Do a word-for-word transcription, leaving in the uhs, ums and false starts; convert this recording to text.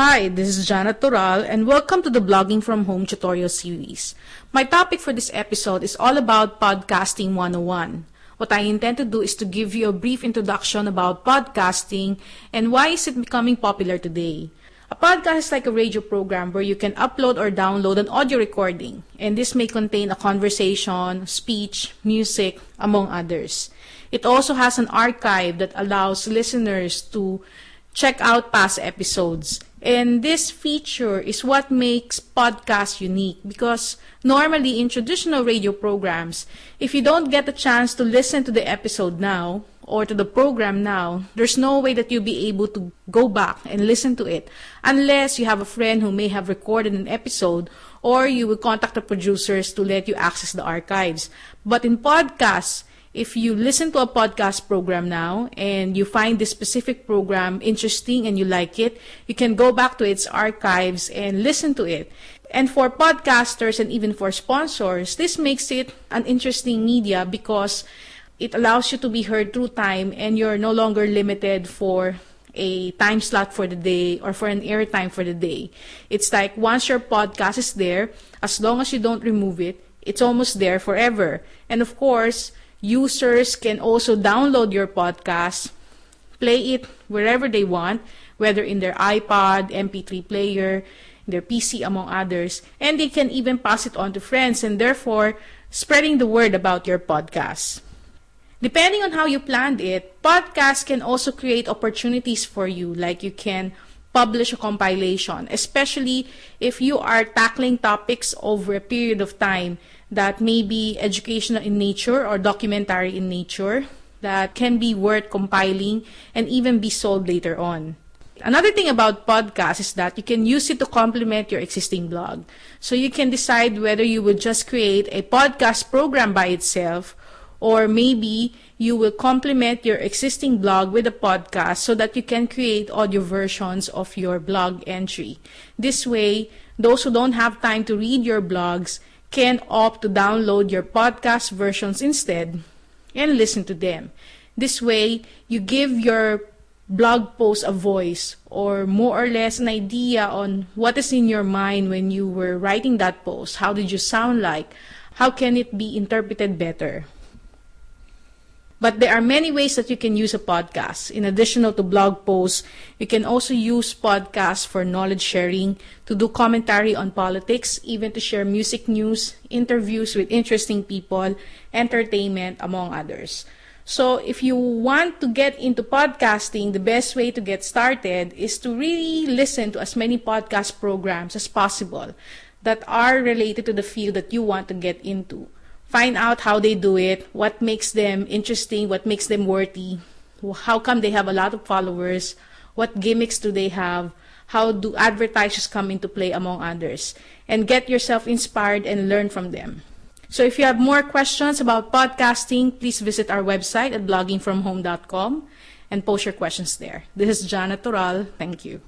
Hi, this is Jana Toral and welcome to the Blogging from Home tutorial series. My topic for this episode is all about Podcasting one oh one. What I intend to do is to give you a brief introduction about podcasting and why is it becoming popular today. A podcast is like a radio program where you can upload or download an audio recording, and this may contain a conversation, speech, music, among others. It also has an archive that allows listeners to check out past episodes. And this feature is what makes podcasts unique because normally in traditional radio programs, if you don't get a chance to listen to the episode now or to the program now, there's no way that you'll be able to go back and listen to it unless you have a friend who may have recorded an episode or you will contact the producers to let you access the archives. But in podcasts, if you listen to a podcast program now and you find this specific program interesting and you like it, you can go back to its archives and listen to it. And for podcasters and even for sponsors, this makes it an interesting media because it allows you to be heard through time and you're no longer limited for a time slot for the day or for an airtime for the day. It's like once your podcast is there, as long as you don't remove it, it's almost there forever. And of course, users can also download your podcast, play it wherever they want, whether in their iPod, M P three player, their P C, among others, and they can even pass it on to friends and therefore spreading the word about your podcast. Depending on how you planned it, podcasts can also create opportunities for you, like you can publish a compilation, especially if you are tackling topics over a period of time that may be educational in nature or documentary in nature that can be worth compiling and even be sold later on. Another thing about podcasts is that you can use it to complement your existing blog. So you can decide whether you would just create a podcast program by itself or maybe you will complement your existing blog with a podcast so that you can create audio versions of your blog entry. This way, those who don't have time to read your blogs can opt to download your podcast versions instead and listen to them. This way, you give your blog post a voice or more or less an idea on what is in your mind when you were writing that post. How did you sound like? How can it be interpreted better? But there are many ways that you can use a podcast. In addition to blog posts, you can also use podcasts for knowledge sharing, to do commentary on politics, even to share music news, interviews with interesting people, entertainment, among others. So if you want to get into podcasting, the best way to get started is to really listen to as many podcast programs as possible that are related to the field that you want to get into. Find out how they do it, what makes them interesting, what makes them worthy, how come they have a lot of followers, what gimmicks do they have, how do advertisers come into play, among others, and get yourself inspired and learn from them. So if you have more questions about podcasting, please visit our website at blogging from home dot com and post your questions there. This is Jana Toral. Thank you.